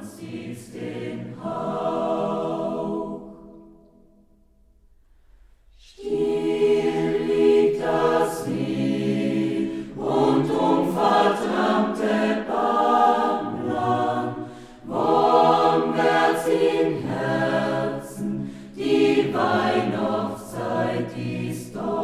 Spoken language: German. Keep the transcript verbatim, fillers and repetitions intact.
siehst den Hauch. Still liegt das Lied und um vertrammte Bahnland, vorwärts im Herzen, die Weihnachtszeit ist dort.